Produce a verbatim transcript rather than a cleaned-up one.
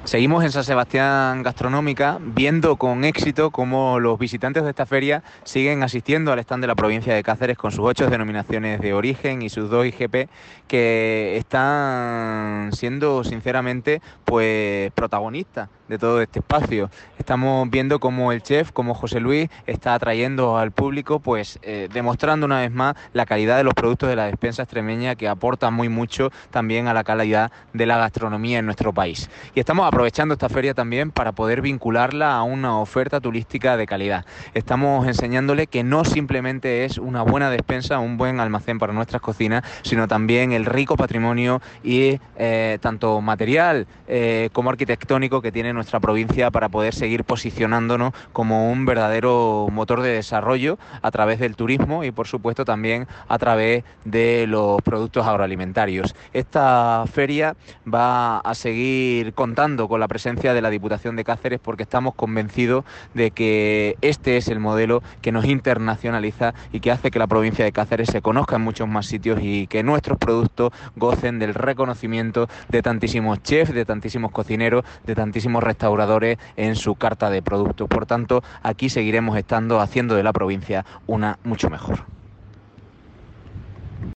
Seguimos en San Sebastián Gastronómica, viendo con éxito cómo los visitantes de esta feria siguen asistiendo al stand de la provincia de Cáceres con sus ocho denominaciones de origen y sus dos I G P, que están siendo sinceramente pues protagonistas de todo este espacio. Estamos viendo cómo el chef, como José Luis, está atrayendo al público, pues eh, demostrando una vez más la calidad de los productos de la despensa extremeña, que aportan muy mucho también a la calidad de la gastronomía en nuestro país. Y estamos aprovechando esta feria también para poder vincularla a una oferta turística de calidad. Estamos enseñándole que no simplemente es una buena despensa, un buen almacén para nuestras cocinas, sino también el rico patrimonio y eh, tanto material eh, como arquitectónico que tiene nuestra provincia para poder seguir posicionándonos como un verdadero motor de desarrollo a través del turismo y, por supuesto, también a través de los productos agroalimentarios. Esta feria va a seguir contando con la presencia de la Diputación de Cáceres, porque estamos convencidos de que este es el modelo que nos internacionaliza y que hace que la provincia de Cáceres se conozca en muchos más sitios y que nuestros productos gocen del reconocimiento de tantísimos chefs, de tantísimos cocineros, de tantísimos restauradores en su carta de productos. Por tanto, aquí seguiremos estando haciendo de la provincia una mucho mejor.